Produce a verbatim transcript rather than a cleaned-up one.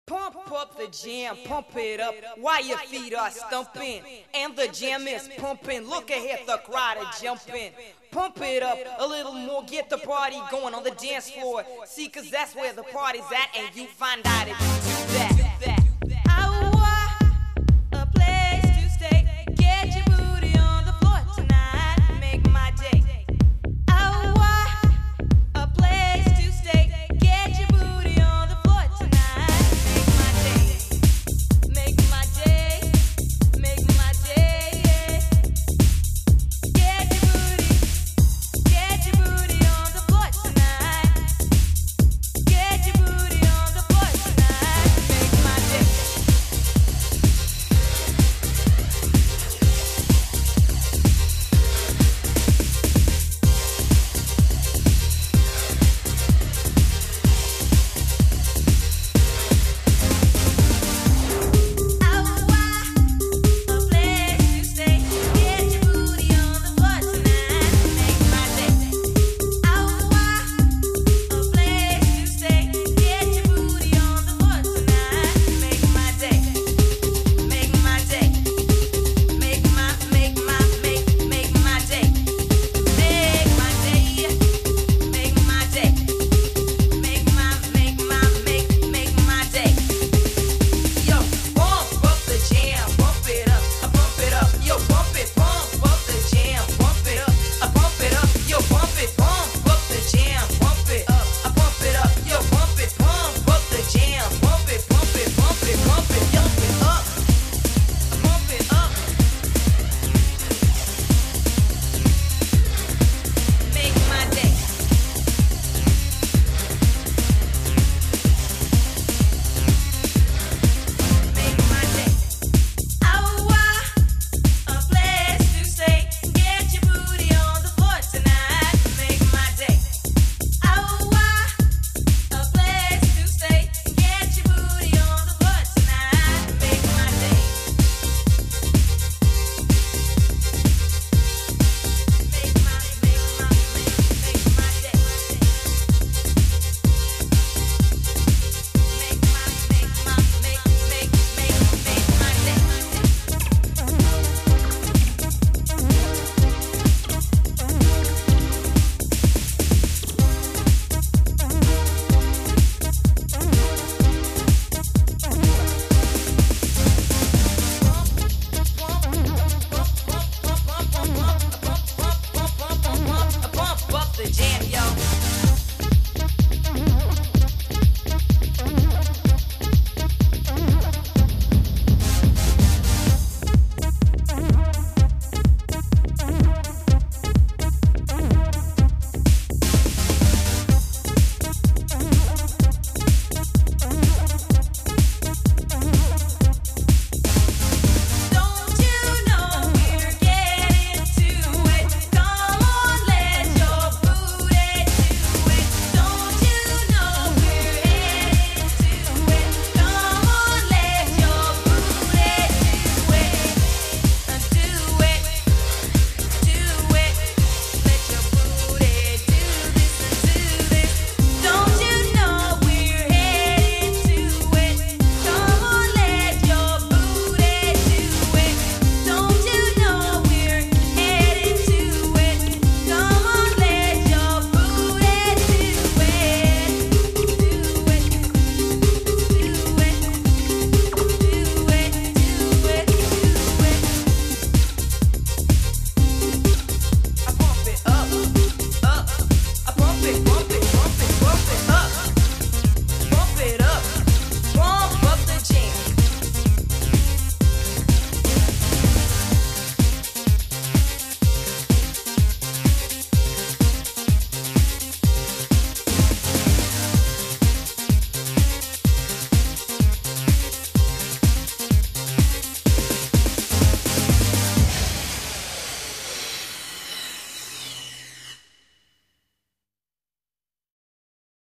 Pump up the jam, pump it up while your feet are stumping. And the jam is pumping. Look ahead, the crowd is jumping. Pump it up a little more, get the party going on the dance floor. See, cause that's where the party's at, and you find out it's